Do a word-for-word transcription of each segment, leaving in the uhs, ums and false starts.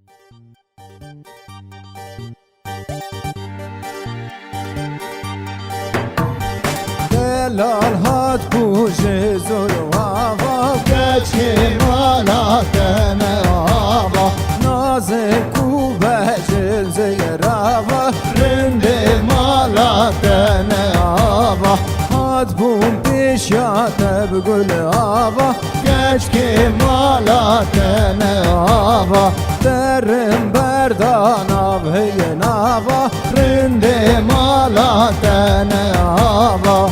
دلال هات بوش زلو آوا گچ که مالات نآوا نازک و بجل زیراوا رند مالات نآوا هات بوم پیشات بگل آوا گچ که مالات نآوا درم بردان آب هی ناوا رند مالات نآوا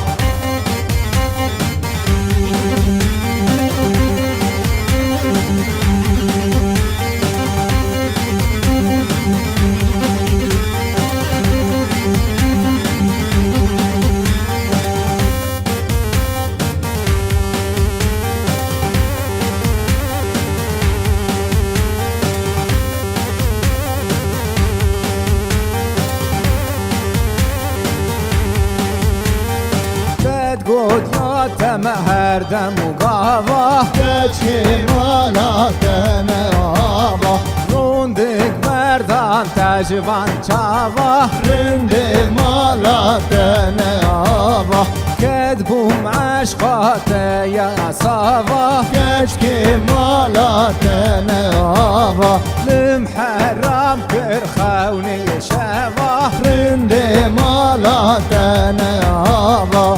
گود یادم هر دم و گاوا گچه مالات نآوا روندک مردان تجوان چاوا رند مالات نآوا کد بوم عشقات یا صاوا گچ که مالات نآوا لم حرام کر خونی شوا رند مالات نآوا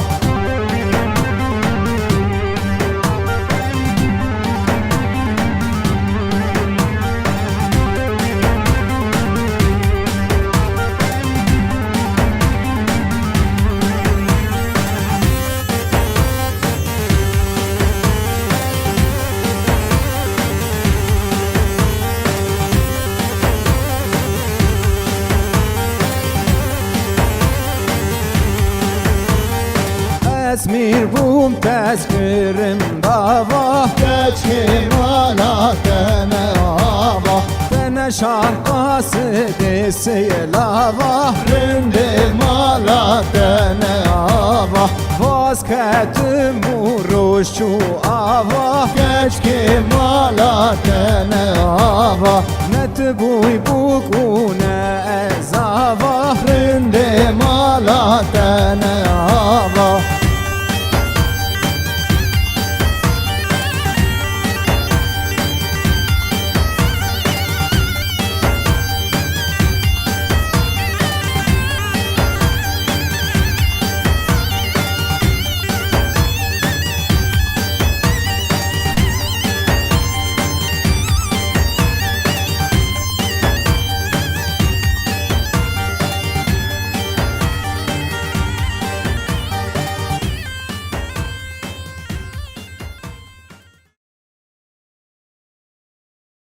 اسمیر بوم تذکرم داوا گچ که مالات نآوا به نشان قاصد سیلاوا رند مالات نآوا باز کتم و روش و آوا گچ که مالات نآوا نتبوی بکونه ازاوا رند مالات نآوا